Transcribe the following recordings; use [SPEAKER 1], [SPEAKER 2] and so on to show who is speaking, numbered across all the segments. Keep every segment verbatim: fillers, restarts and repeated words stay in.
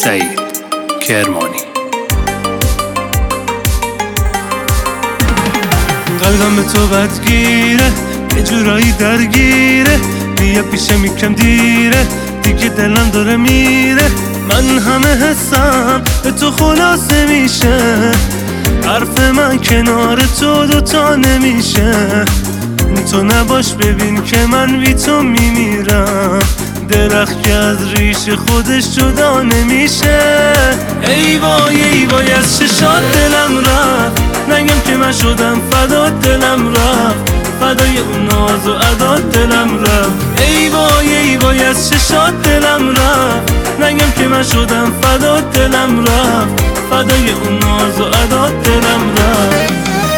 [SPEAKER 1] سعید کرمانی.
[SPEAKER 2] قلبم به تو بدگیره، یه جورایی درگیره، بیا پیشم یکم دیره، دیگه دلم داره میره. من همه حسم به تو خلاصه میشه، حرف من کنار تو دوتا نمیشه. تو نباش ببین که من بی تو میمیرم، درخت که از ریش خودش جدا نمیشه. ای وای ای وای از چشات دلم رفت، نگم که من شدم فدات دلم رفت، فدای اون ناز و عدات دلم رفت. ای وای ای وای از چشات دلم رفت، نگم که من شدم فدات دلم رفت، فدای اون ناز و عدات دلم رفت.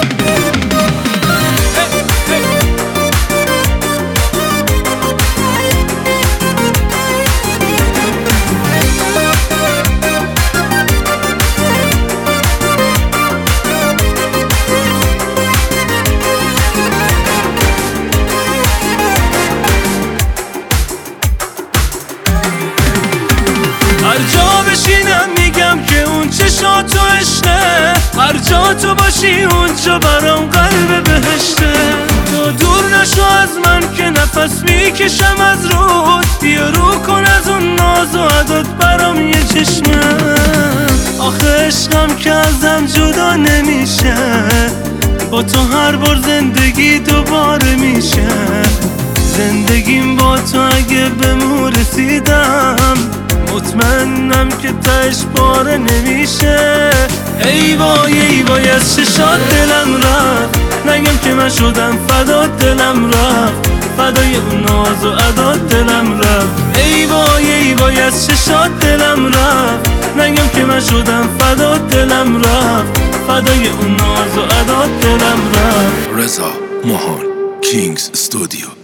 [SPEAKER 2] هر جا بشینم میگم که اون چشاتو عشقه، هر جا تو باشی اونجا برام قلب بهشته. تو دور نشو از من که نفس میکشم از رود، بیا رو کن از اون ناز و عدات برام یه چشمه. آخه عشقم که ازم جدا نمیشه، با تو هر بار زندگی دوباره میشه. زندگیم با تو اگه بهمون رسیدم، مطمئنم که تهش پاره نمیشه. ای وای ای وای از چشات دلم رفت، نگم که من شدم فدات دلم رفت، فدای اون ناز و عدات دلم رفت. ای وای ای وای از چشات دلم رفت، نگم که من شدم فدات دلم رفت، فدای اون ناز و عدات دلم رفت.
[SPEAKER 3] رضا ماهان کینگز استودیو.